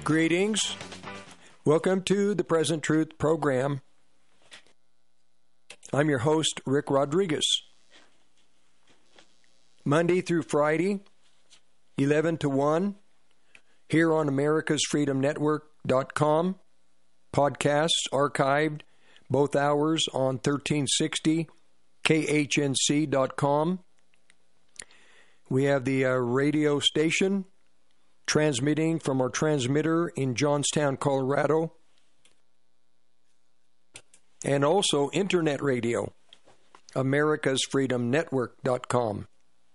Greetings. Welcome to the Present Truth program. I'm your host, Rick Rodriguez. Monday through Friday, 11 to 1, here on americasfreedomnetwork.com. Podcasts archived both hours on 1360 khnc.com. We have the radio station transmitting from our transmitter in Johnstown, Colorado, and also internet radio, americasfreedomnetwork.com.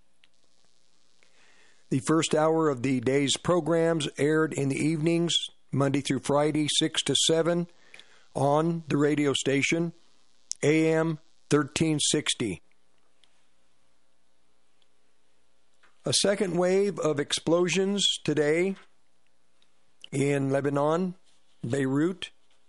The first hour of the day's programs aired in the evenings, Monday through Friday, 6 to 7, on the radio station, AM 1360. A second wave of explosions today in Lebanon, Beirut.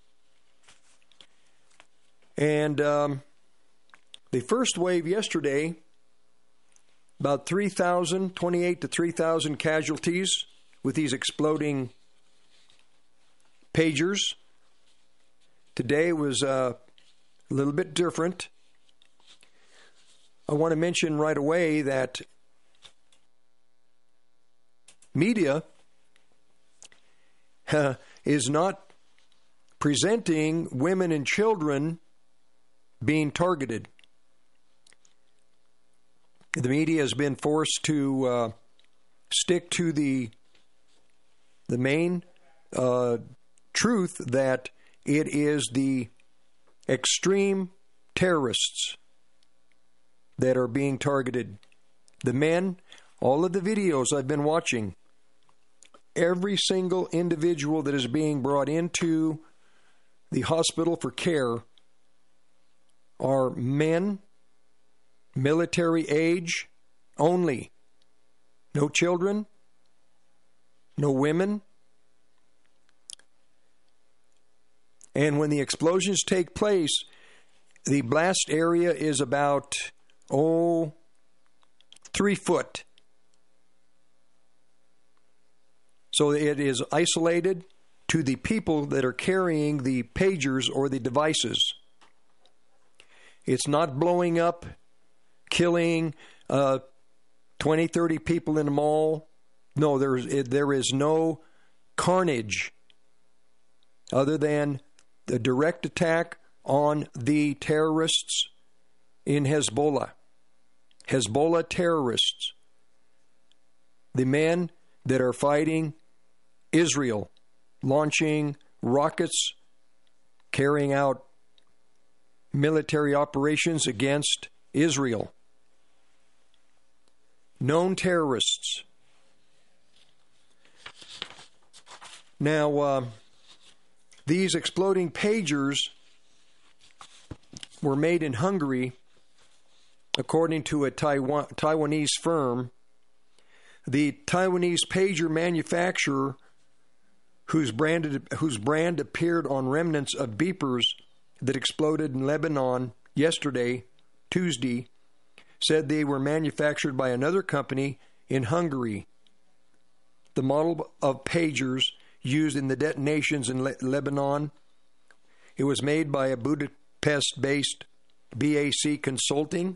And the first wave yesterday, about 28 to 3,000 casualties with these exploding pagers. Today was a little bit different. I want to mention right away that media is not presenting women and children being targeted. The media has been forced to stick to the main truth that it is the extreme terrorists that are being targeted. The men, all of the videos I've been watching, every single individual that is being brought into the hospital for care are men, military age only. No children, no women. And when the explosions take place, the blast area is about, 3 foot. So it is isolated to the people that are carrying the pagers or the devices. It's not blowing up, killing 20, 30 people in a mall. No, there is no carnage other than the direct attack on the terrorists in Hezbollah. Hezbollah terrorists. The men that are fighting Israel, launching rockets, carrying out military operations against Israel. Known terrorists. Now, these exploding pagers were made in Hungary, according to a Taiwanese firm. The Taiwanese pager manufacturer, whose brand appeared on remnants of beepers that exploded in Lebanon yesterday, Tuesday, said they were manufactured by another company in Hungary. The model of pagers used in the detonations in Lebanon, it was made by a Budapest-based BAC Consulting.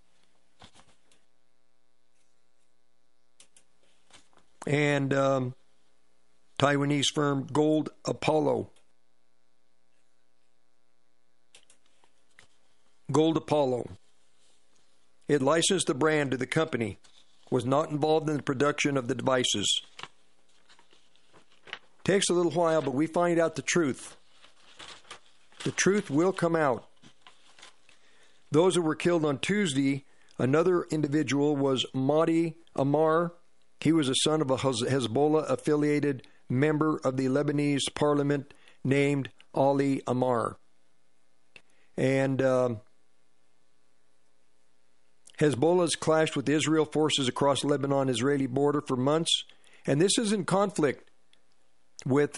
And Taiwanese firm Gold Apollo. Gold Apollo. It licensed the brand to the company, was not involved in the production of the devices. Takes a little while, but we find out the truth. The truth will come out. Those who were killed on Tuesday, another individual was Mahdi Ammar. He was a son of a Hezbollah-affiliated member of the Lebanese parliament named Ali Ammar. And Hezbollah has clashed with Israel forces across the Lebanon-Israeli border for months, and this is in conflict with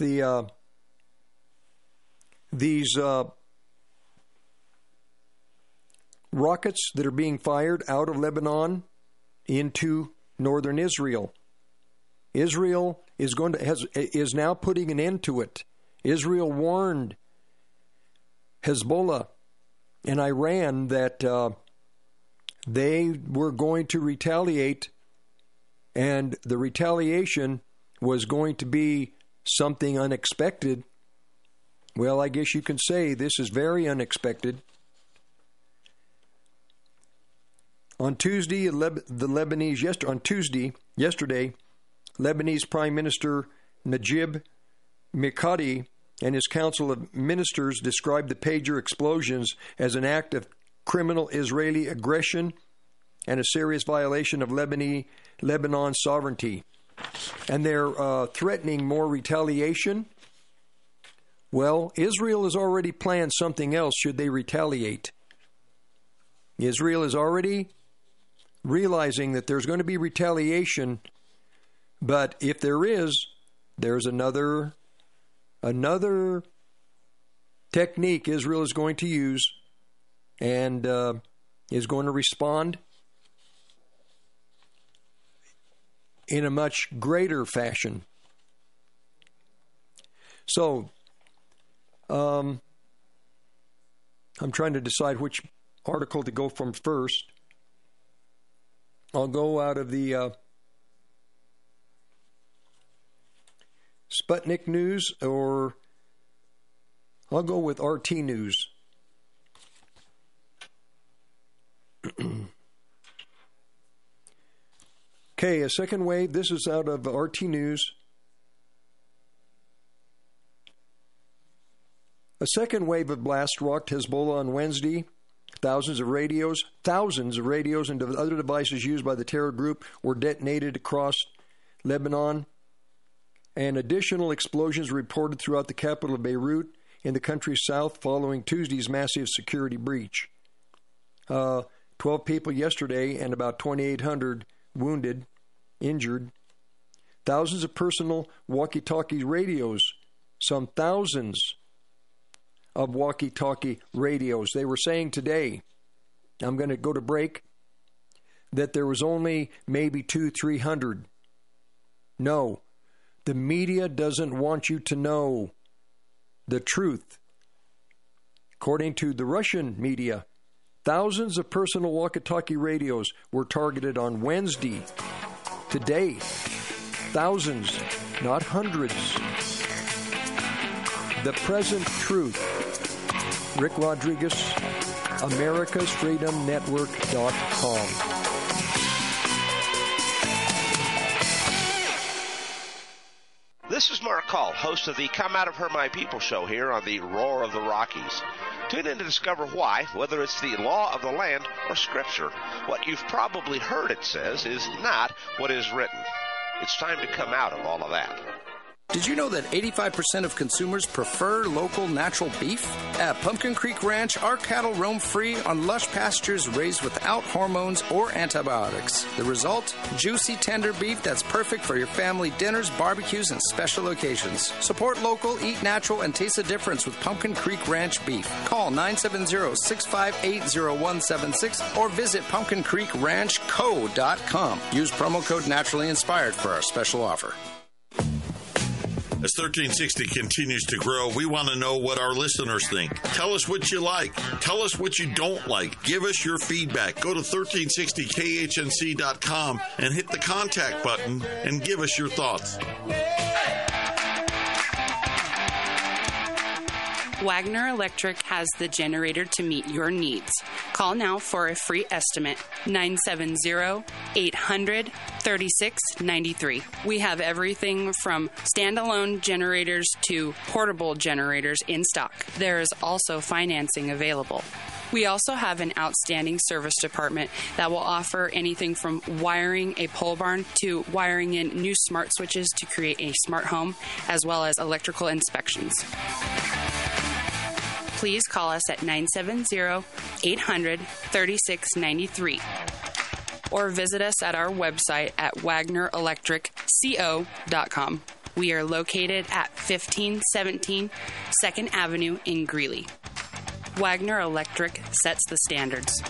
these rockets that are being fired out of Lebanon into northern Israel. Israel is now putting an end to it. Israel warned Hezbollah and Iran that they were going to retaliate, and the retaliation was going to be something unexpected. Well, I guess you can say this is very unexpected. On Tuesday, yesterday, Lebanese Prime Minister Najib Mikati and his Council of Ministers described the pager explosions as an act of criminal Israeli aggression and a serious violation of Lebanon's sovereignty. And they're threatening more retaliation. Well, Israel has already planned something else should they retaliate. Israel is already realizing that there's going to be retaliation, but if there's another technique Israel is going to use, and is going to respond in a much greater fashion. So, I'm trying to decide which article to go from first. I'll go out of the Sputnik News, or I'll go with RT News. Okay, a second wave. This is out of RT News. A second wave of blast rocked Hezbollah on Wednesday. Thousands of radios and other devices used by the terror group were detonated across Lebanon, and additional explosions reported throughout the capital of Beirut in the country's south following Tuesday's massive security breach. 12 people yesterday and about 2,800 injured. Thousands of personal walkie-talkie radios, some thousands of walkie-talkie radios. They were saying today, I'm going to go to break, that there was only maybe 200-300. No, the media doesn't want you to know the truth. According to the Russian media, thousands of personal walkie-talkie radios were targeted on Wednesday. Today, thousands, not hundreds. The present truth. Rick Rodriguez, AmericasFreedomNetwork.com. This is Mark Call, host of the Come Out of Her My People show here on the Roar of the Rockies. Tune in to discover why, whether it's the law of the land or Scripture, what you've probably heard it says is not what is written. It's time to come out of all of that. Did you know that 85% of consumers prefer local natural beef? At Pumpkin Creek Ranch, our cattle roam free on lush pastures raised without hormones or antibiotics. The result? Juicy, tender beef that's perfect for your family dinners, barbecues, and special occasions. Support local, eat natural, and taste the difference with Pumpkin Creek Ranch beef. Call 970-658-0176 or visit pumpkincreekranchco.com. Use promo code Naturally Inspired for our special offer. As 1360 continues to grow, we want to know what our listeners think. Tell us what you like. Tell us what you don't like. Give us your feedback. Go to 1360khnc.com and hit the contact button and give us your thoughts. Wagner Electric has the generator to meet your needs. Call now for a free estimate, 970-800-3693. We have everything from standalone generators to portable generators in stock. There is also financing available. We also have an outstanding service department that will offer anything from wiring a pole barn to wiring in new smart switches to create a smart home, as well as electrical inspections. Please call us at 970-800-3693 or visit us at our website at wagnerelectricco.com. We are located at 1517 2nd Avenue in Greeley. Wagner Electric sets the standards.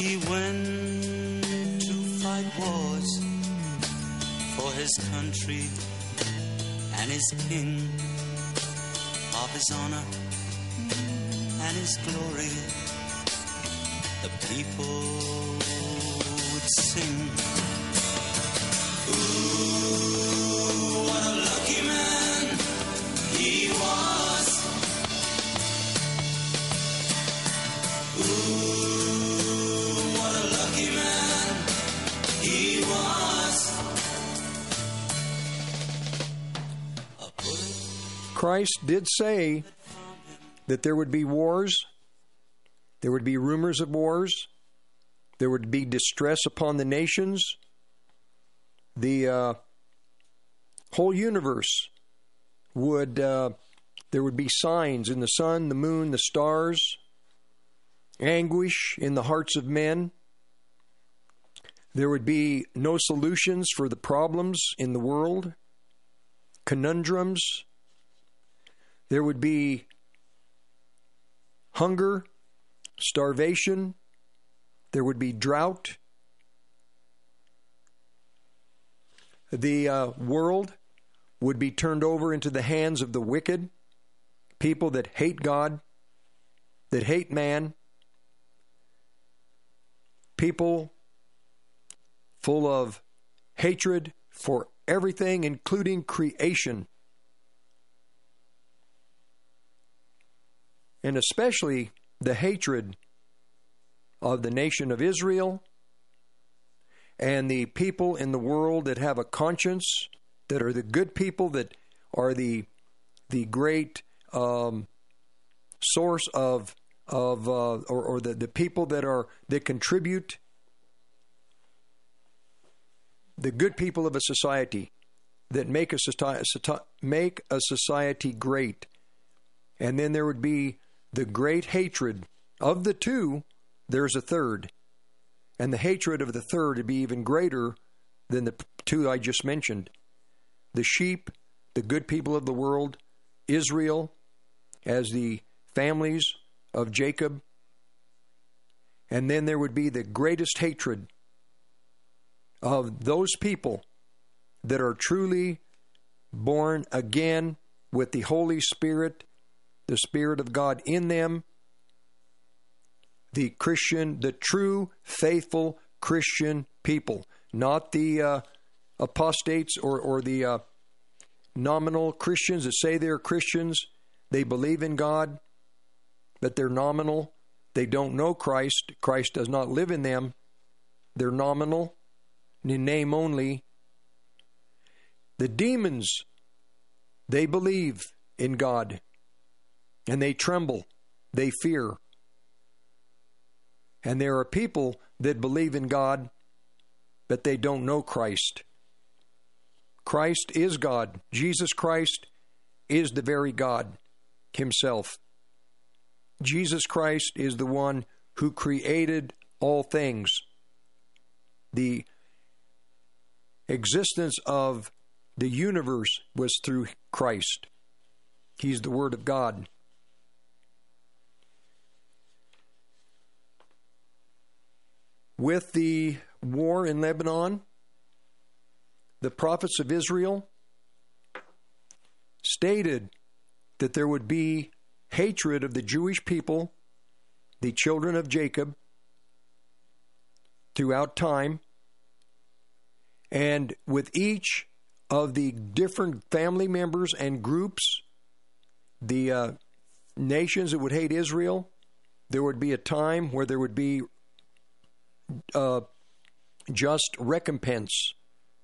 He went to fight wars for his country and his king, of his honor and his glory. The people would sing. Ooh, what a lucky man he was. Ooh, what a lucky man he was. Christ did say that there would be wars, there would be rumors of wars, there would be distress upon the nations. The whole universe would, there would be signs in the sun, the moon, the stars, anguish in the hearts of men. There would be no solutions for the problems in the world, conundrums. There would be hunger, starvation. There would be drought. The world would be turned over into the hands of the wicked, people that hate God, that hate man, people full of hatred for everything, including creation. And especially the hatred of the nation of Israel and the people in the world that have a conscience, that are the good people, that are the great source of the people that contribute, the good people of a society that make a society great. And then there would be the great hatred of the two. There's a third. And the hatred of the third would be even greater than the two I just mentioned. The sheep, the good people of the world, Israel, as the families of Jacob. And then there would be the greatest hatred of those people that are truly born again with the Holy Spirit, the Spirit of God in them, the Christian, the true, faithful Christian people, not the apostates or the nominal Christians that say they're Christians. They believe in God, but they're nominal. They don't know Christ. Christ does not live in them. They're nominal, in name only. The demons, they believe in God, and they tremble, they fear. And there are people that believe in God, but they don't know Christ. Christ is God. Jesus Christ is the very God himself. Jesus Christ is the one who created all things. The existence of the universe was through Christ. He's the Word of God. With the war in Lebanon, the prophets of Israel stated that there would be hatred of the Jewish people, the children of Jacob, throughout time. And with each of the different family members and groups, the nations that would hate Israel, there would be a time where there would be just recompense.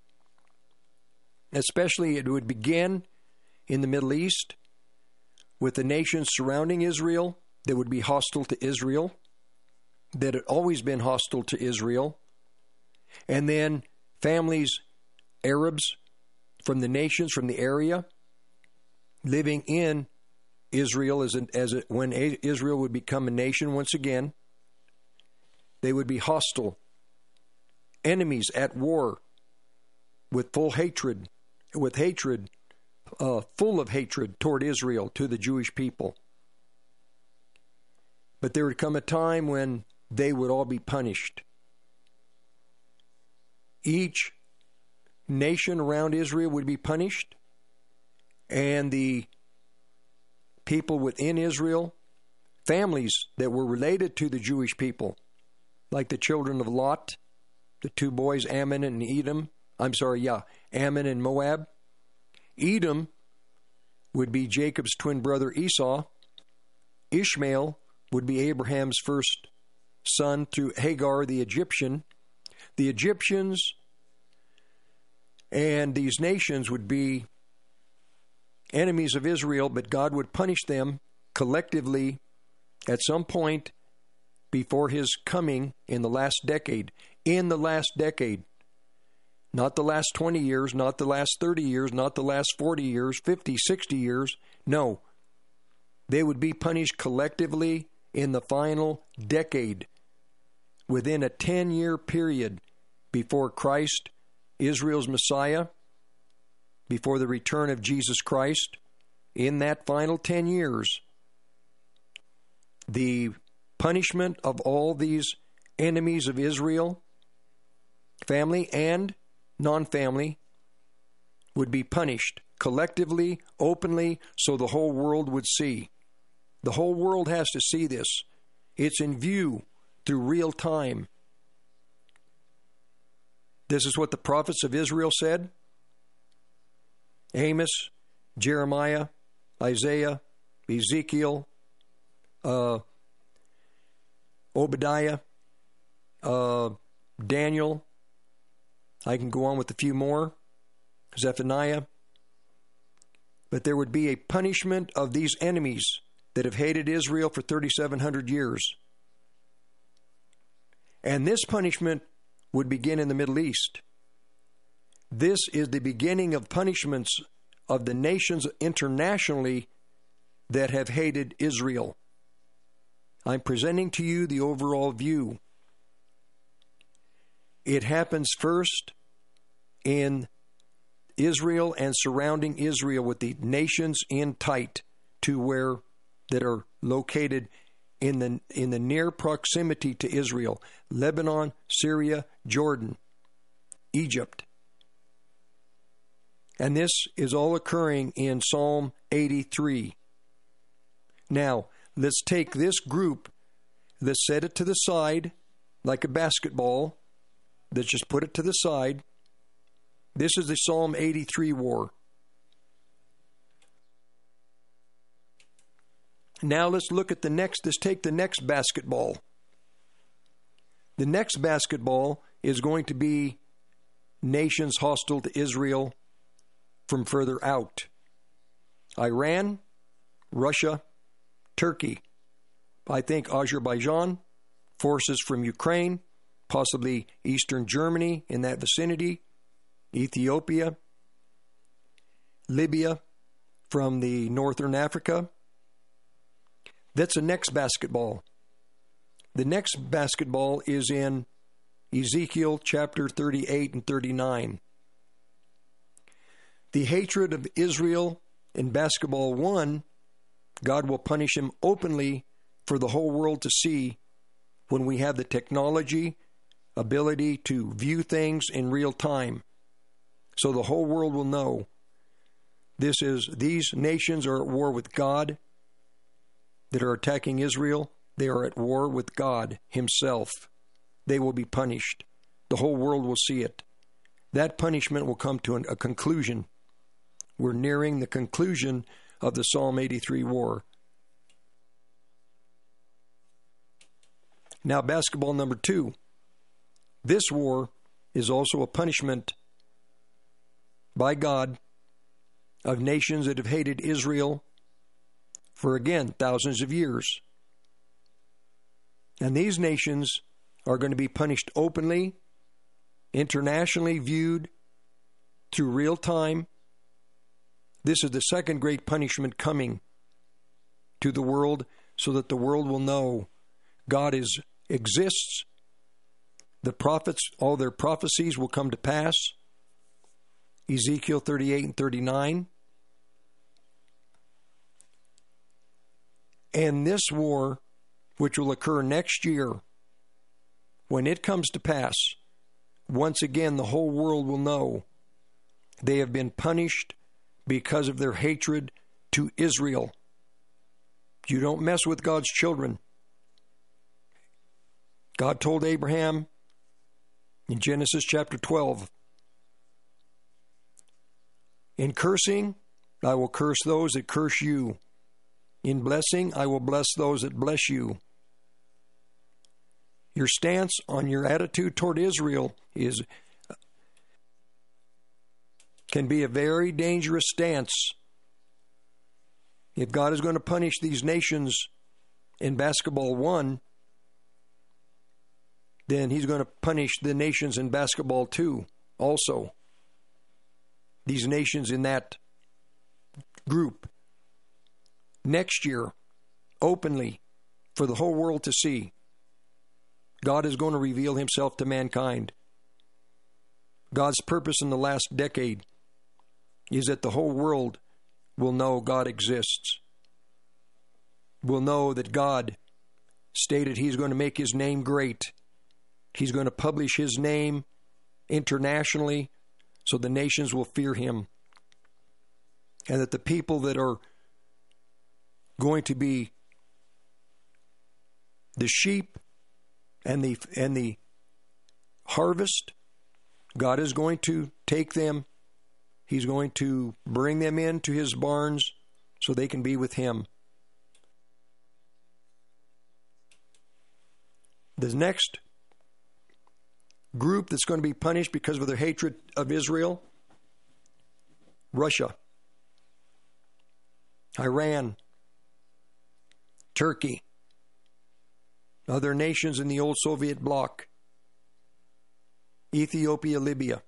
Especially it would begin in the Middle East with the nations surrounding Israel that would be hostile to Israel, that had always been hostile to Israel. And then families, Arabs from the nations, from the area, living in Israel when Israel would become a nation once again. They would be hostile, enemies at war, with full hatred, full of hatred toward Israel, to the Jewish people. But there would come a time when they would all be punished. Each nation around Israel would be punished, and the people within Israel, families that were related to the Jewish people, like the children of Lot, the two boys, Ammon and Ammon and Moab. Edom would be Jacob's twin brother Esau. Ishmael would be Abraham's first son through Hagar the Egyptian. The Egyptians and these nations would be enemies of Israel, but God would punish them collectively at some point before his coming in the last decade. In the last decade. Not the last 20 years, not the last 30 years, not the last 40 years, 50, 60 years. No. They would be punished collectively in the final decade, within a 10-year period before Christ, Israel's Messiah, before the return of Jesus Christ. In that final 10 years, the punishment of all these enemies of Israel, family and non-family, would be punished collectively, openly, so the whole world would see. The whole world has to see this. It's in view through real time. This is what the prophets of Israel said. Amos, Jeremiah, Isaiah, Ezekiel, Obadiah, Daniel. I can go on with a few more. Zephaniah. But there would be a punishment of these enemies that have hated Israel for 3,700 years. And this punishment would begin in the Middle East. This is the beginning of punishments of the nations internationally that have hated Israel. I'm presenting to you the overall view. It happens first in Israel and surrounding Israel, with the nations in tight to where that are located in the near proximity to Israel: Lebanon, Syria, Jordan, Egypt. And this is all occurring in Psalm 83. Now, let's take this group, let's set it to the side like a basketball. Let's just put it to the side. This is the Psalm 83 war. Now let's look at let's take the next basketball. The next basketball is going to be nations hostile to Israel from further out. Iran, Russia, Turkey. I think Azerbaijan, forces from Ukraine, possibly Eastern Germany in that vicinity, Ethiopia, Libya from the northern Africa. That's the next basketball. The next basketball is in Ezekiel chapter 38 and 39. The hatred of Israel in basketball 1, God will punish him openly for the whole world to see when we have the technology, ability to view things in real time. So the whole world will know these nations are at war with God that are attacking Israel. They are at war with God himself. They will be punished. The whole world will see it. That punishment will come to a conclusion. We're nearing the conclusion of the Psalm 83 war. Now, basketball number 2. This war is also a punishment by God of nations that have hated Israel for, again, thousands of years. And these nations are going to be punished openly, internationally viewed through real time. This is the second great punishment coming to the world, so that the world will know God exists. The prophets, all their prophecies will come to pass. Ezekiel 38 and 39. And this war, which will occur next year, when it comes to pass, once again the whole world will know they have been punished because of their hatred to Israel. You don't mess with God's children. God told Abraham in Genesis chapter 12, in cursing, I will curse those that curse you. In blessing, I will bless those that bless you. Your stance on your attitude toward Israel can be a very dangerous stance. If God is going to punish these nations in basketball 1, then he's going to punish the nations in basketball 2 also. These nations in that group. Next year, openly, for the whole world to see, God is going to reveal himself to mankind. God's purpose in the last decade is that the whole world will know God exists. Will know that God stated he's going to make his name great. He's going to publish his name internationally so the nations will fear him. And that the people that are going to be the sheep and the harvest, God is going to take them. He's going to bring them into his barns so they can be with him. The next group that's going to be punished because of their hatred of Israel, Russia, Iran, Turkey, other nations in the old Soviet bloc, Ethiopia, Libya.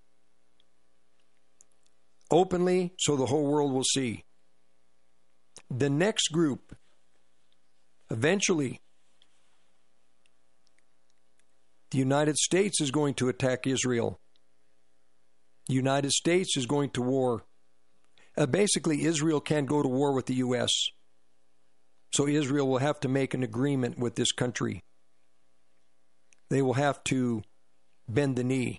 Openly, so the whole world will see. The next group, eventually, the United States is going to attack Israel. The United States is going to war. Basically, Israel can't go to war with the U.S., so Israel will have to make an agreement with this country. They will have to bend the knee.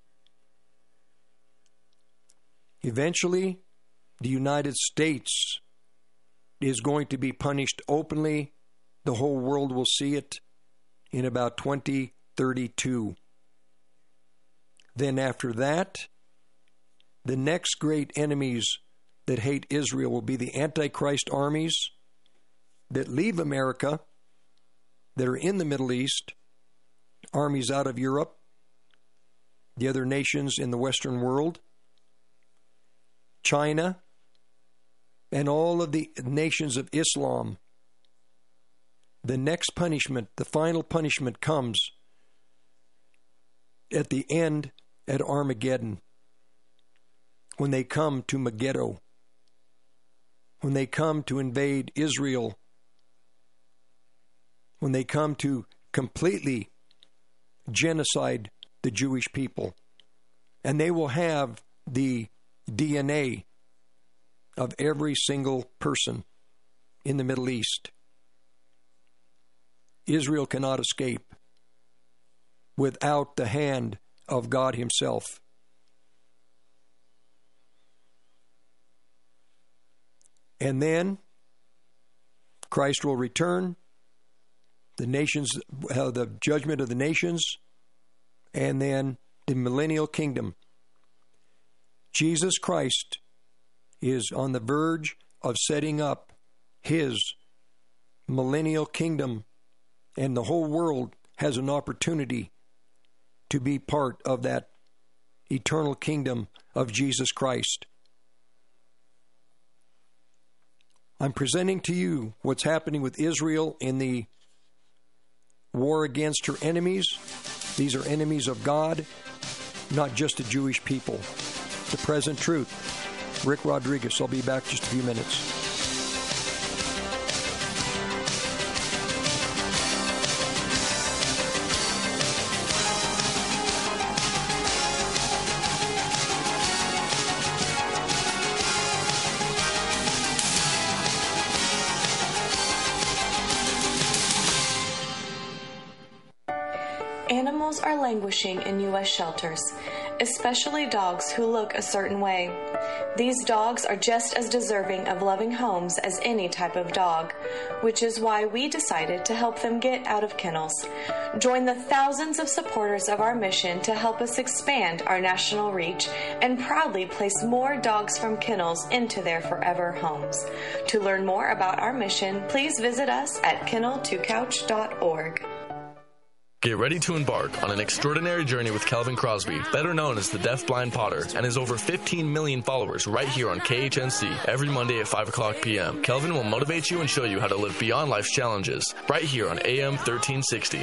Eventually, the United States is going to be punished openly. The whole world will see it in about 2032. Then after that, the next great enemies that hate Israel will be the Antichrist armies that leave America, that are in the Middle East, armies out of Europe, the other nations in the Western world, China, and all of the nations of Islam. The next punishment, the final punishment, comes at the end at Armageddon, when they come to Megiddo, when they come to invade Israel, when they come to completely genocide the Jewish people. And they will have the DNA of every single person in the Middle East. Israel cannot escape without the hand of God himself. And then Christ will return, the nations, the judgment of the nations, and then the millennial kingdom. Jesus Christ is on the verge of setting up his millennial kingdom, and the whole world has an opportunity to be part of that eternal kingdom of Jesus Christ. I'm presenting to you what's happening with Israel in the war against her enemies. These are enemies of God, not just the Jewish people. The present truth. Rick Rodriguez. I'll be back just a few minutes. animals are languishing in U.S. shelters, especially dogs who look a certain way. These dogs are just as deserving of loving homes as any type of dog, which is why we decided to help them get out of kennels. Join the thousands of supporters of our mission to help us expand our national reach and proudly place more dogs from kennels into their forever homes. To learn more about our mission, please visit us at kennel2couch.org. Get ready to embark on an extraordinary journey with Kelvin Crosby, better known as the Deaf Blind Potter, and his over 15 million followers right here on KHNC every Monday at 5 o'clock p.m. Kelvin will motivate you and show you how to live beyond life's challenges right here on AM 1360.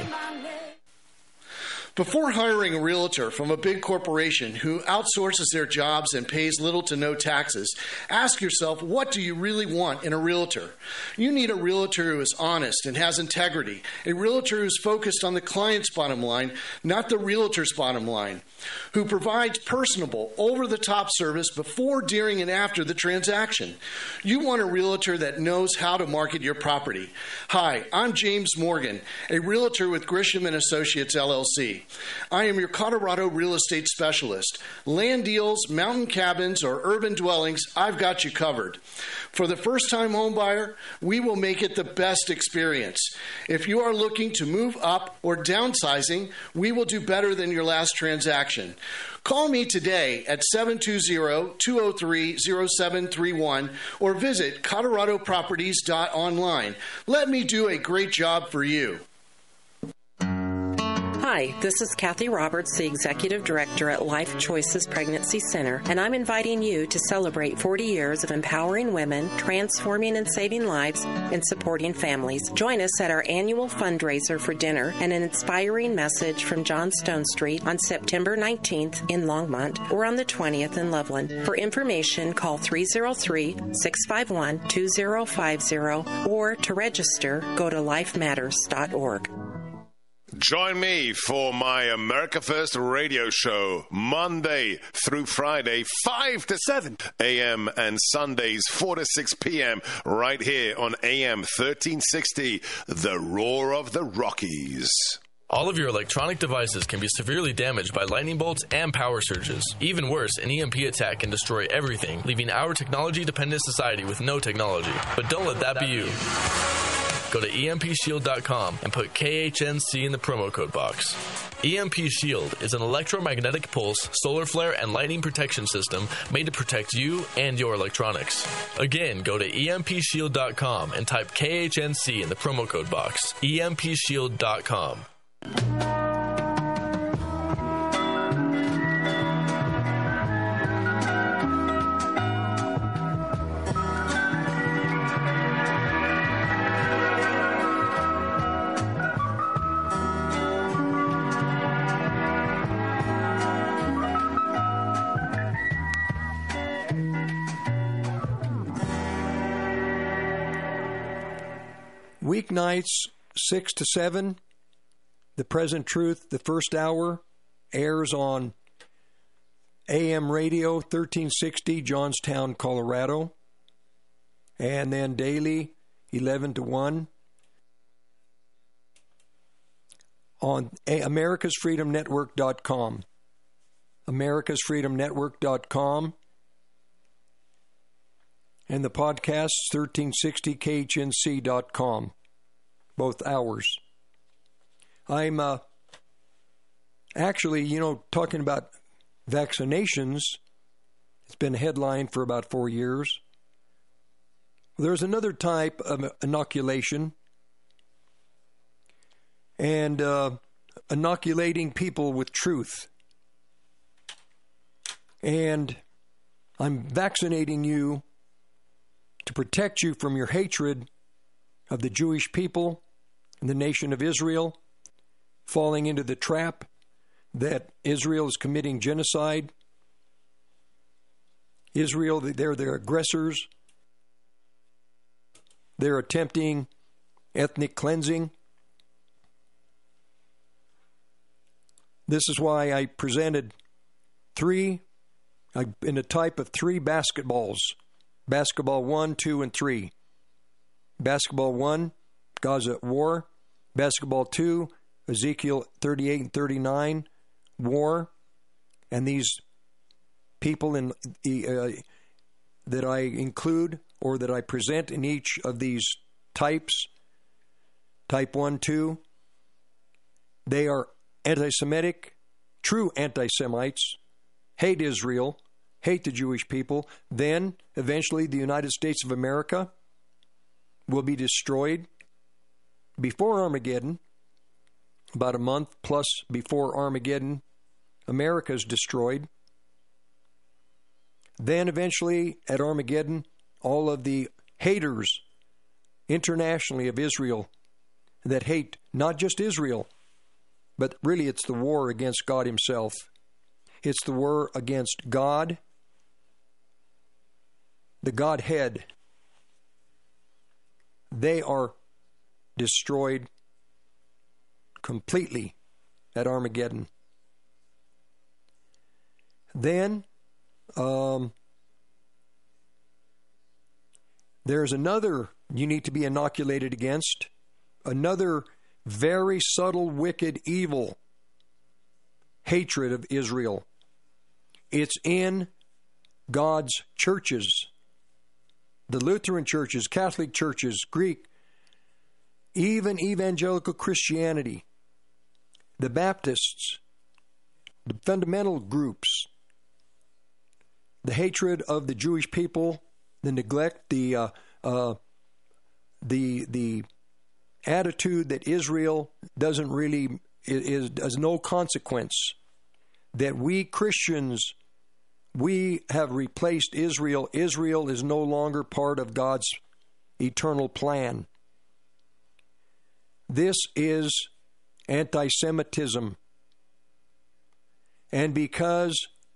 Before hiring a realtor from a big corporation who outsources their jobs and pays little to no taxes, ask yourself, what do you really want in a realtor? You need a realtor who is honest and has integrity, a realtor who is focused on the client's bottom line, not the realtor's bottom line, who provides personable, over-the-top service before, during, and after the transaction. You want a realtor that knows how to market your property. Hi, I'm James Morgan, a realtor with Grisham & Associates, LLC. I am your Colorado real estate specialist. Land deals, mountain cabins, or urban dwellings, I've got you covered. For the first-time home buyer, we will make it the best experience. If you are looking to move up or downsizing, we will do better than your last transaction. Call me today at 720-203-0731 or visit coloradoproperties.online. Let me do a great job for you. Hi, this is Kathy Roberts, the Executive Director at Life Choices Pregnancy Center, and I'm inviting you to celebrate 40 years of empowering women, transforming and saving lives, and supporting families. Join us at our annual fundraiser for dinner and an inspiring message from John Stone Street on September 19th in Longmont or on the 20th in Loveland. For information, call 303-651-2050 or to register, go to lifematters.org. Join me for my America First radio show, Monday through Friday, 5 to 7 a.m. and Sundays, 4 to 6 p.m. right here on AM 1360, The Roar of the Rockies. All of your electronic devices can be severely damaged by lightning bolts and power surges. Even worse, an EMP attack can destroy everything, leaving our technology-dependent society with no technology. But don't let that be you. Go to EMPShield.com and put KHNC in the promo code box. EMP Shield is an electromagnetic pulse, solar flare, and lightning protection system made to protect you and your electronics. Again, go to EMPShield.com and type KHNC in the promo code box. EMPShield.com. Weeknights, 6 to 7, The Present Truth, the first hour, airs on AM radio, 1360, Johnstown, Colorado. And then daily, 11 to 1, on americasfreedomnetwork.com. americasfreedomnetwork.com. And the podcasts, 1360khnc.com, both hours. I'm actually, talking about vaccinations. It's been a headline for about 4 years. There's another type of inoculation, and inoculating people with truth. And I'm vaccinating you to protect you from your hatred of the Jewish people and the nation of Israel, falling into the trap that Israel is committing genocide. Israel, they're the aggressors. They're attempting ethnic cleansing. This is why I presented in a type of 3 basketballs. Basketball 1, 2, and 3. Basketball 1, Gaza at war. Basketball 2, Ezekiel 38 and 39, war, and these people in that I include or that I present in each of these types, type 1, 2, they are anti-Semitic, true anti-Semites, hate Israel, hate the Jewish people. Then, eventually, the United States of America will be destroyed before Armageddon. About a month plus before Armageddon, America is destroyed. Then, eventually, at Armageddon, all of the haters internationally of Israel that hate not just Israel, but really it's the war against God himself. It's the war against God, the Godhead. They are destroyed completely at Armageddon. Then there's another you need to be inoculated against, another very subtle, wicked, evil hatred of Israel. It's in God's churches, the Lutheran churches, Catholic churches, Greek, even evangelical Christianity, the Baptists, the fundamental groups, the hatred of the Jewish people, the neglect, the attitude that Israel doesn't really is no consequence. That we Christians, we have replaced Israel. Israel is no longer part of God's eternal plan. This is anti-Semitism. And because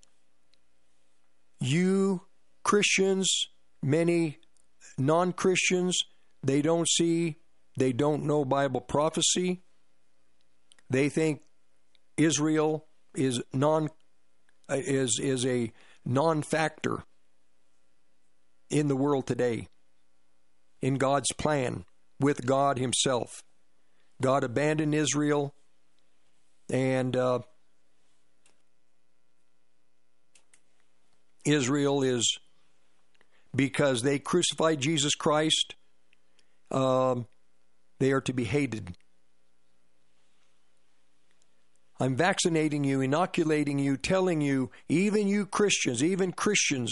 you Christians, many non-Christians, they don't know Bible prophecy. They think Israel is a non-factor in the world today, in God's plan, with God himself. God abandoned Israel, and Israel is, because they crucified Jesus Christ, they are to be hated. I'm vaccinating you, inoculating you, telling you, even you Christians, even Christians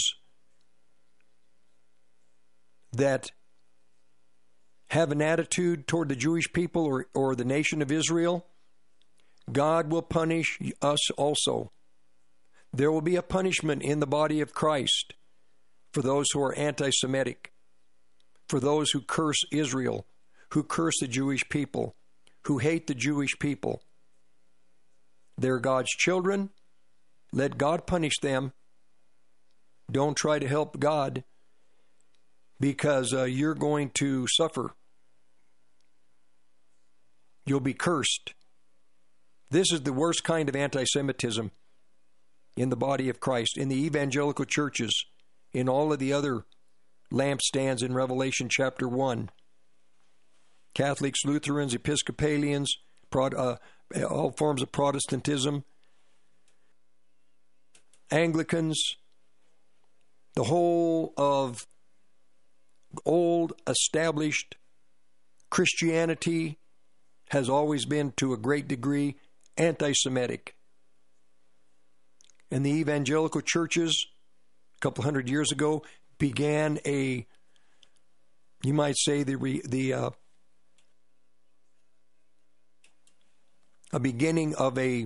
that have an attitude toward the Jewish people or the nation of Israel, God will punish us also. There will be a punishment in the body of Christ for those who are anti-Semitic, for those who curse Israel, who curse the Jewish people, who hate the Jewish people. They're God's children. Let God punish them. Don't try to help God, because you're going to suffer. You'll be cursed. This is the worst kind of anti-Semitism in the body of Christ, in the evangelical churches, in all of the other lampstands in Revelation chapter 1. Catholics, Lutherans, Episcopalians, all forms of Protestantism, Anglicans, the whole of old established Christianity has always been, to a great degree, anti-Semitic. And the evangelical churches, a couple hundred years ago, began you might say, a beginning of I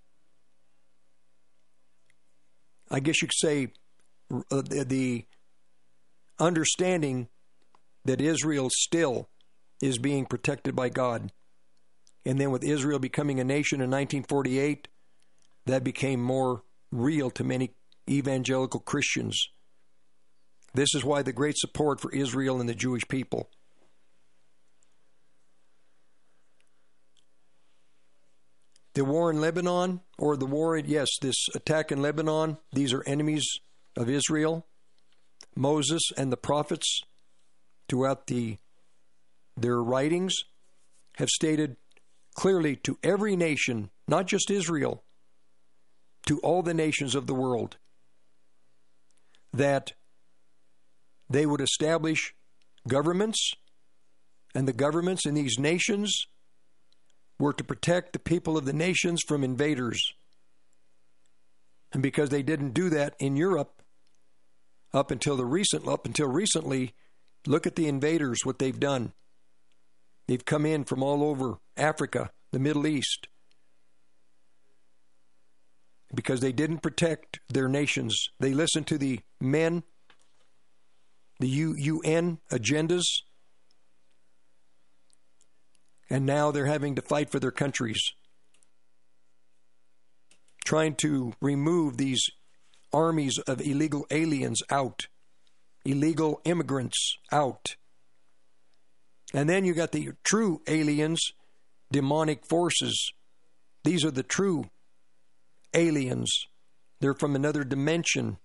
guess you could say, the understanding that Israel still is being protected by God. And then with Israel becoming a nation in 1948, that became more real to many evangelical Christians. This is why the great support for Israel and the Jewish people. The war in Lebanon, or this attack in Lebanon, these are enemies of Israel. Moses and the prophets, throughout their writings, have stated clearly to every nation, not just Israel, to all the nations of the world, that they would establish governments, and the governments in these nations were to protect the people of the nations from invaders. And because they didn't do that in Europe up until recently, look at the invaders, what they've done. They've come in from all over Africa, the Middle East, because they didn't protect their nations. They listened to the men, the UN agendas, and now they're having to fight for their countries, trying to remove these armies of illegal aliens out, illegal immigrants out. And then you got the true aliens, demonic forces. These are the true aliens. They're from another dimension.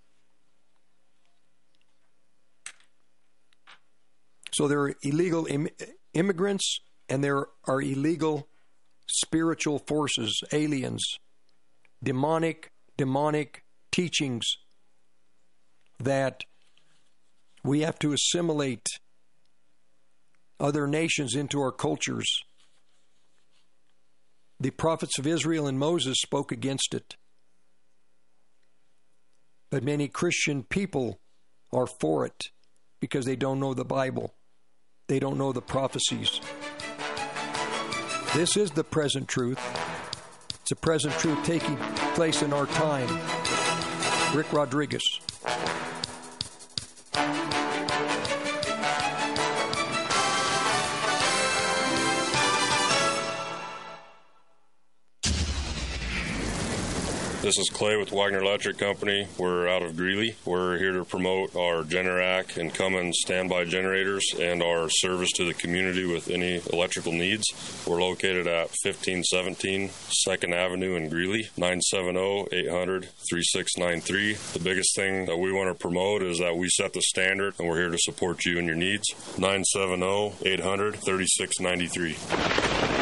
So there are illegal immigrants, and there are illegal spiritual forces, aliens, demonic teachings that we have to assimilate other nations into our cultures. The prophets of Israel and Moses spoke against it. But many Christian people are for it because they don't know the Bible. They don't know the prophecies. This is the present truth. It's a present truth taking place in our time. Rick Rodriguez. This is Clay with Wagner Electric Company. We're out of Greeley. We're here to promote our Generac and Cummins standby generators and our service to the community with any electrical needs. We're located at 1517 2nd Avenue in Greeley, 970-800-3693. The biggest thing that we want to promote is that we set the standard, and we're here to support you and your needs. 970-800-3693.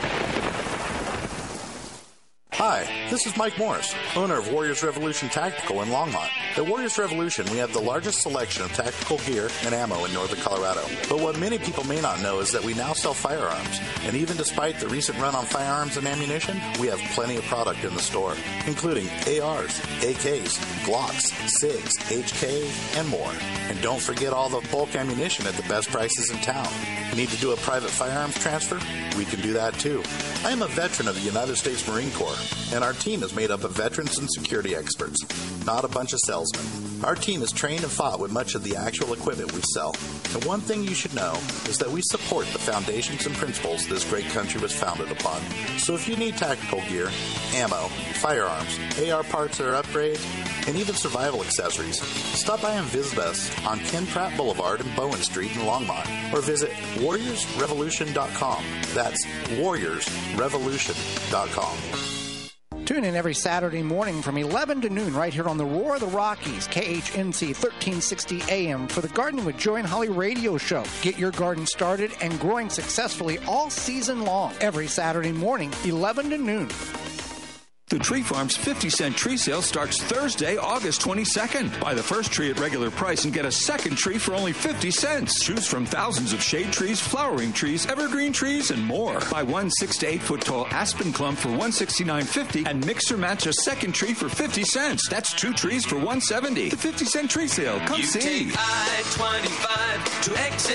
Hi, this is Mike Morris, owner of Warriors Revolution Tactical in Longmont. At Warriors Revolution, we have the largest selection of tactical gear and ammo in northern Colorado. But what many people may not know is that we now sell firearms. And even despite the recent run on firearms and ammunition, we have plenty of product in the store, including ARs, AKs, Glocks, SIGs, HK, and more. And don't forget all the bulk ammunition at the best prices in town. Need to do a private firearms transfer? We can do that too. I am a veteran of the United States Marine Corps, and our team is made up of veterans and security experts, not a bunch of salesmen. Our team is trained and fought with much of the actual equipment we sell. And one thing you should know is that we support the foundations and principles this great country was founded upon. So if you need tactical gear, ammo, firearms, AR parts or upgrades, and even survival accessories, stop by and visit us on Ken Pratt Boulevard and Bowen Street in Longmont, or visit warriorsrevolution.com. That's warriorsrevolution.com. Tune in every Saturday morning from 11 to noon right here on the Roar of the Rockies, KHNC 1360 AM for the Gardening with Joy and Holly radio show. Get your garden started and growing successfully all season long. Every Saturday morning, 11 to noon. The Tree Farm's 50-cent tree sale starts Thursday, August 22nd. Buy the first tree at regular price and get a second tree for only 50 cents. Choose from thousands of shade trees, flowering trees, evergreen trees, and more. Buy one 6 to 8 foot tall aspen clump for $169.50 and mix or match a second tree for 50 cents. That's 2 trees for $170. The 50-cent tree sale. Come see. You take I-25 to exit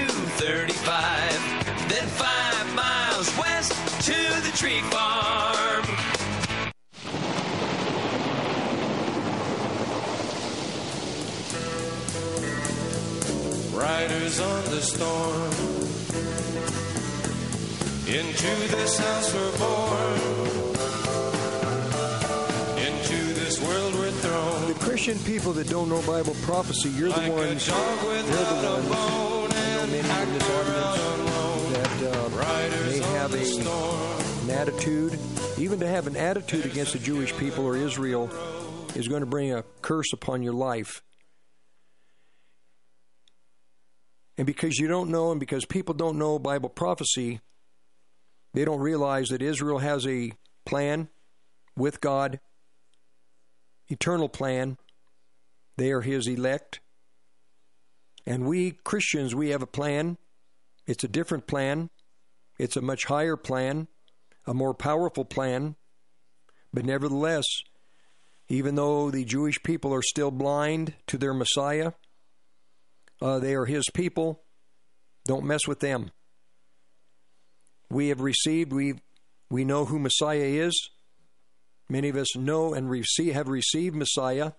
235, then 5 miles west to the Tree Farm. Riders on the storm, into this house we're born, into this world we're thrown. The Christian people that don't know Bible prophecy, you're the ones, they're the ones, I know many in this audience that may have an attitude, even to have an attitude against the Jewish people or Israel is going to bring a curse upon your life. And because you don't know, and because people don't know Bible prophecy, They don't realize that Israel has a plan with God, eternal plan. They are His elect. And we Christians, we have a plan. It's a different plan. It's a much higher plan, a more powerful plan. But nevertheless, even though the Jewish people are still blind to their Messiah, they are His people. Don't mess with them. We have received, we know who Messiah is. Many of us know and have received Messiah.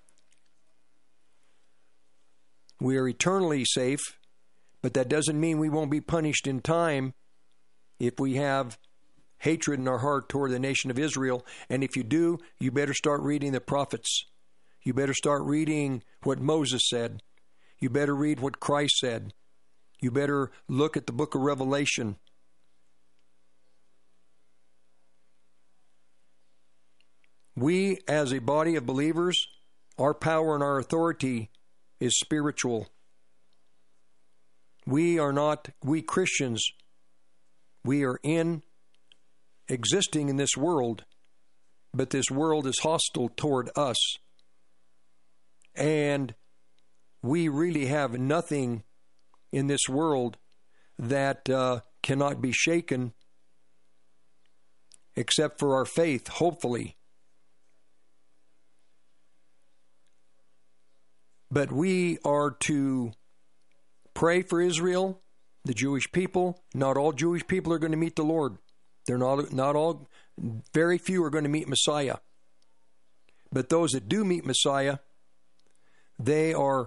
We are eternally safe, but that doesn't mean we won't be punished in time if we have hatred in our heart toward the nation of Israel. And if you do, you better start reading the prophets. You better start reading what Moses said. You better read what Christ said. You better look at the book of Revelation. We, as a body of believers, our power and our authority is spiritual. We Christians, we are existing in this world, but this world is hostile toward us. And we really have nothing in this world that cannot be shaken except for our faith, hopefully. But we are to pray for Israel, the Jewish people. Not all Jewish people are going to meet the Lord. They're not all, very few are going to meet Messiah. But those that do meet Messiah, they are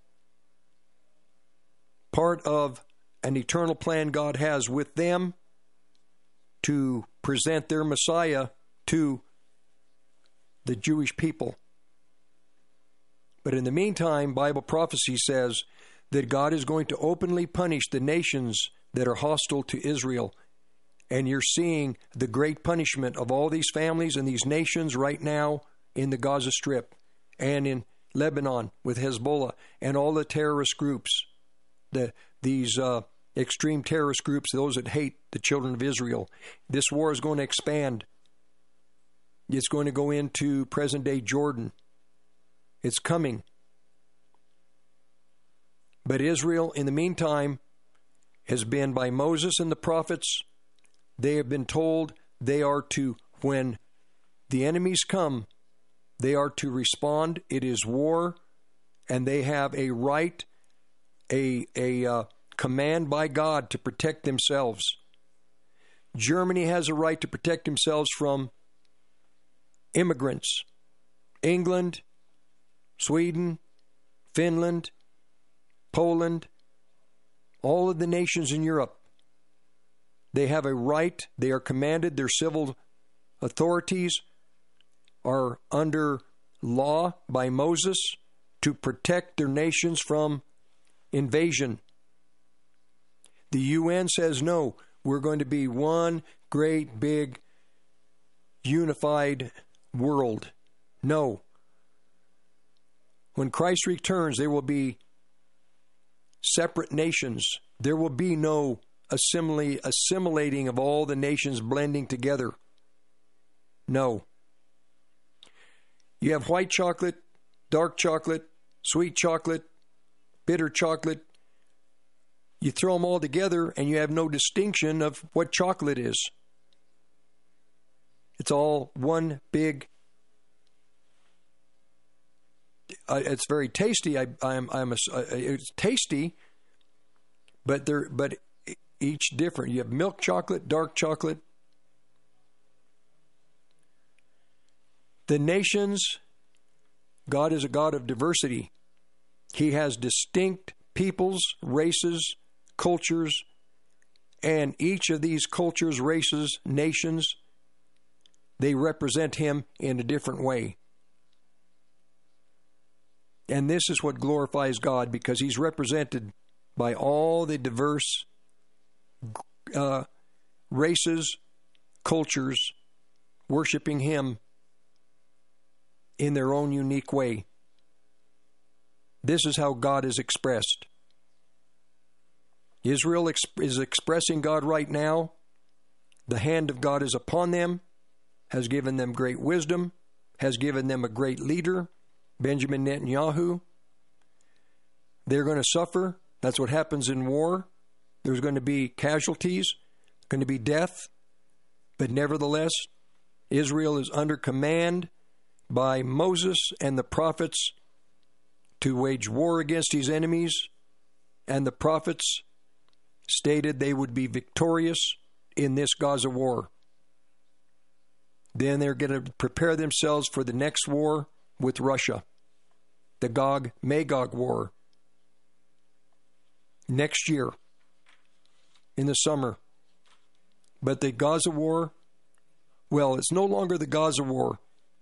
part of an eternal plan God has with them to present their Messiah to the Jewish people. But in the meantime, Bible prophecy says that God is going to openly punish the nations that are hostile to Israel. And you're seeing the great punishment of all these families and these nations right now in the Gaza Strip and in Lebanon with Hezbollah and all the terrorist groups, these extreme terrorist groups, those that hate the children of Israel. This war is going to expand. It's going to go into present-day Jordan. It's coming. But Israel, in the meantime, has been by Moses and the prophets, they have been told they are to, when the enemies come, they are to respond. It is war, and they have a right, a command by God to protect themselves. Germany has a right to protect themselves from immigrants. England, Sweden, Finland, Poland, all of the nations in Europe, they have a right, they are commanded, their civil authorities are under law by Moses to protect their nations from invasion. The UN says, no, we're going to be one great big unified world. No. When Christ returns, there will be separate nations. There will be no assimilating of all the nations blending together. No. You have white chocolate, dark chocolate, sweet chocolate, bitter chocolate. You throw them all together and you have no distinction of what chocolate is. It's all one big. It's very tasty. It's tasty, but each different. You have milk chocolate, dark chocolate. The nations, God is a God of diversity. He has distinct peoples, races, cultures, and each of these cultures, races, nations, they represent Him in a different way. And this is what glorifies God, because He's represented by all the diverse races, cultures, worshiping Him in their own unique way. This is how God is expressed. Israel is expressing God right now The hand of God is upon them, has given them great wisdom, has given them a great leader, Benjamin Netanyahu. They're going to suffer. That's what happens in war. There's going to be casualties, going to be death. But nevertheless, Israel is under command by Moses and the prophets to wage war against his enemies. And the prophets stated they would be victorious in this Gaza war. Then they're going to prepare themselves for the next war with Russia, the Gog-Magog war, next year in the summer. But the Gaza war, well, it's no longer the Gaza war.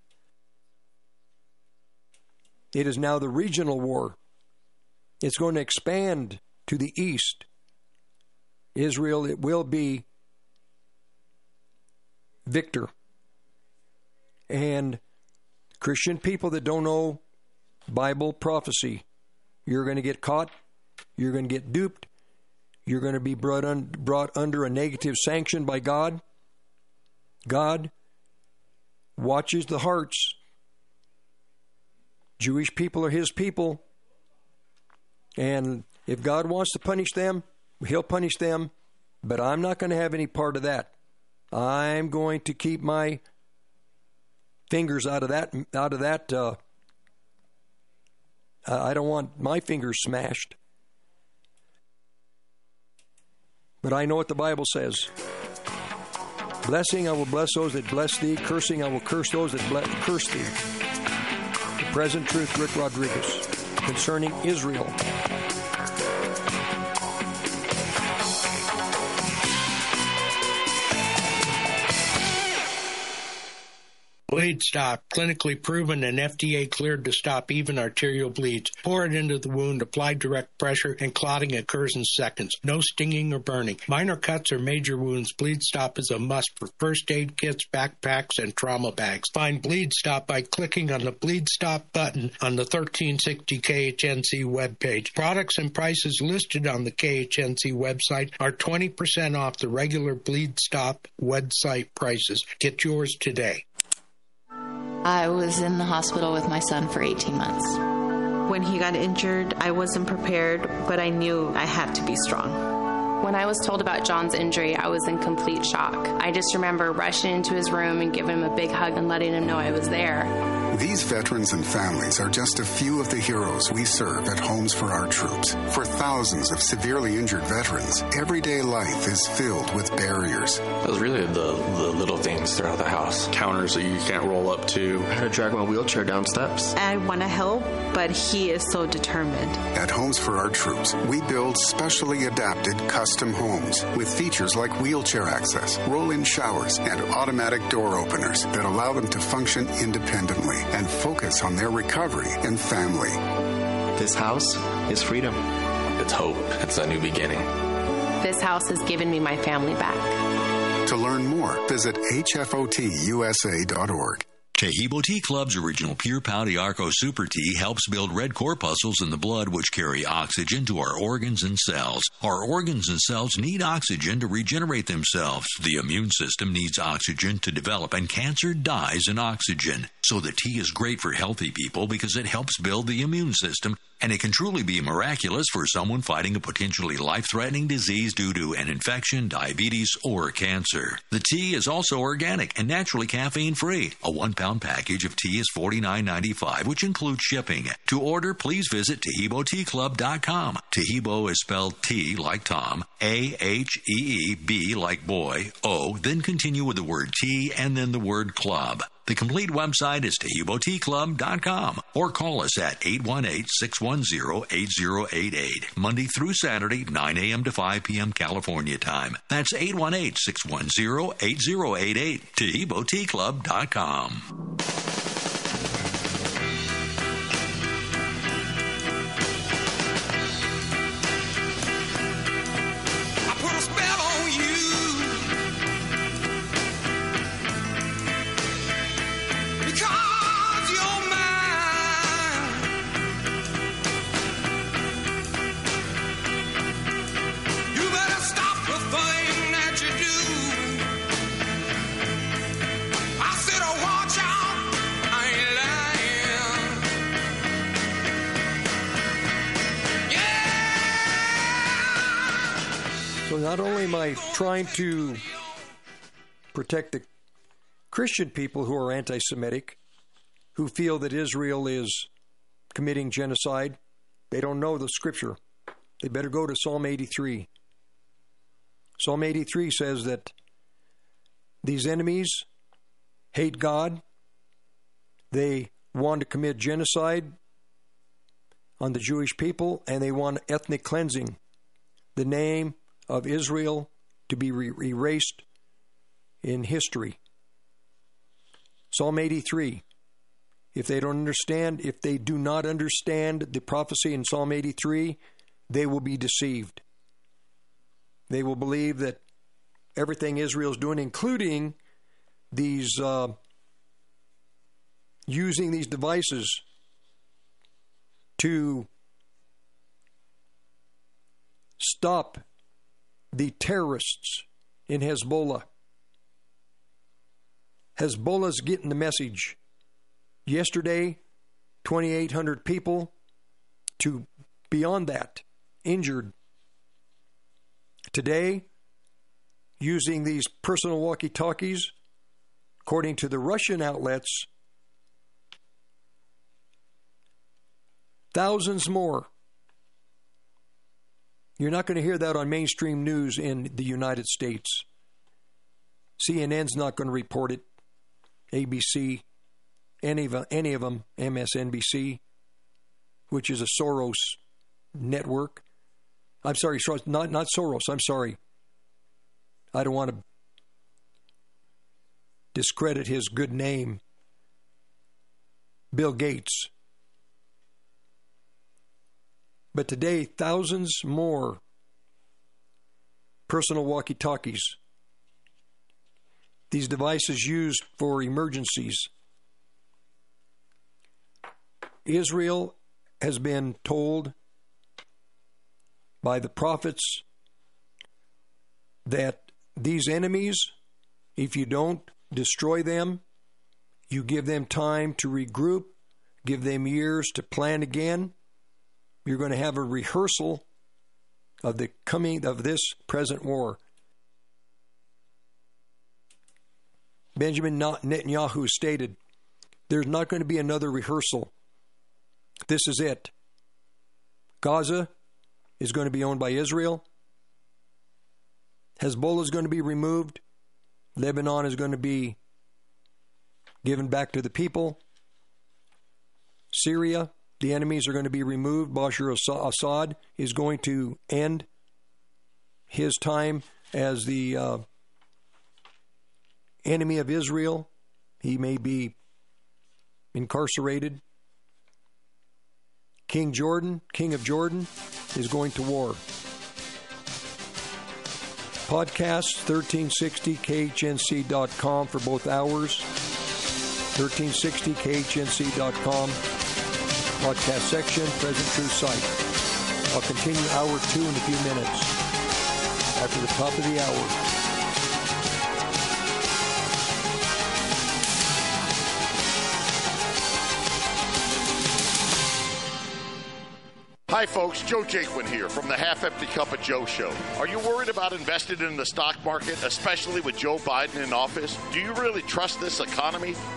It is now the regional war. It's going to expand to the east. Israel, it will be victor. And Christian people that don't know Bible prophecy, you're going to get caught, you're going to get duped, you're going to be brought under a negative sanction by God. God watches the hearts. Jewish people are his people. And if God wants to punish them, he'll punish them. But I'm not going to have any part of that. I'm going to keep my fingers out of that. I don't want my fingers smashed. But I know what the Bible says. Blessing, I will bless those that bless thee. Cursing, I will curse those that curse thee. The Present Truth, Rick Rodriguez, concerning Israel. Bleed Stop, clinically proven and FDA cleared to stop even arterial bleeds. Pour it into the wound, apply direct pressure, and clotting occurs in seconds. No stinging or burning. Minor cuts or major wounds, Bleed Stop is a must for first aid kits, backpacks, and trauma bags. Find Bleed Stop by clicking on the Bleed Stop button on the 1360 KHNC webpage. Products and prices listed on the KHNC website are 20% off the regular Bleed Stop website prices. Get yours today. I was in the hospital with my son for 18 months. When he got injured, I wasn't prepared, but I knew I had to be strong. When I was told about John's injury, I was in complete shock. I just remember rushing into his room and giving him a big hug and letting him know I was there. These veterans and families are just a few of the heroes we serve at Homes for Our Troops. For thousands of severely injured veterans, everyday life is filled with barriers. It was really the little things throughout the house. Counters that you can't roll up to. I had to drag my wheelchair down steps. I want to help, but he is so determined. At Homes for Our Troops, we build specially adapted custom homes with features like wheelchair access, roll-in showers, and automatic door openers that allow them to function independently and focus on their recovery and family. This house is freedom. It's hope. It's a new beginning. This house has given me my family back. To learn more, visit hfotusa.org. Tahibo Tea Club's original Pure Pau Arco Super Tea helps build red corpuscles in the blood which carry oxygen to our organs and cells. Our organs and cells need oxygen to regenerate themselves. The immune system needs oxygen to develop, and cancer dies in oxygen. So the tea is great for healthy people because it helps build the immune system, and it can truly be miraculous for someone fighting a potentially life-threatening disease due to an infection, diabetes, or cancer. The tea is also organic and naturally caffeine-free. A 1-pound package of tea is $49.95, which includes shipping. To order, please visit TahiboTeaClub.com. Tahibo is spelled T like Tom, A-H-E-E-B like boy, O, then continue with the word tea and then the word club. The complete website is TahiboTeaClub.com, or call us at 818-610-8088, Monday through Saturday, 9 a.m. to 5 p.m. California time. That's 818-610-8088, TahiboTeaClub.com. So not only am I trying to protect the Christian people who are anti-Semitic, who feel that Israel is committing genocide, they don't know the scripture. They better go to Psalm 83. Psalm 83 says that these enemies hate God. They want to commit genocide on the Jewish people, and they want ethnic cleansing. The name of Israel to be erased in history. Psalm 83. If they do not understand the prophecy in Psalm 83, they will be deceived. They will believe that everything Israel is doing, including these using these devices to stop the terrorists in Hezbollah. Hezbollah's getting the message. Yesterday, 2,800 people, to beyond that, injured. Today, using these personal walkie-talkies, according to the Russian outlets, thousands more. You're not going to hear that on mainstream news in the United States. CNN's not going to report it. ABC, any of them, MSNBC, which is a Soros network. I'm sorry, not Soros, I'm sorry. I don't want to discredit his good name. Bill Gates. But today, thousands more personal walkie-talkies. These devices used for emergencies. Israel has been told by the prophets that these enemies, if you don't destroy them, you give them time to regroup, give them years to plan again, you're going to have a rehearsal of the coming of this present war. Benjamin Netanyahu stated, there's not going to be another rehearsal. This is it. Gaza is going to be owned by Israel. Hezbollah is going to be removed. Lebanon is going to be given back to the people. Syria, the enemies are going to be removed. Bashar Assad is going to end his time as the enemy of Israel. He may be incarcerated. King of Jordan, is going to war. Podcast 1360khnc.com for both hours. 1360khnc.com. Podcast section, Present Truth site. I'll continue hour 2 in a few minutes after the top of the hour. Hi folks, Joe Jaquin here from the Half Empty Cup of Joe show. Are you worried about investing in the stock market, especially with Joe Biden in office? Do you really trust this economy?